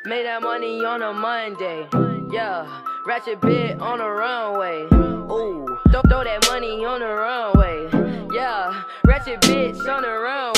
Made that money on a Monday. Yeah, ratchet bit on the runway. Ooh, throw that money on the runway. Yeah, ratchet bitch on the runway.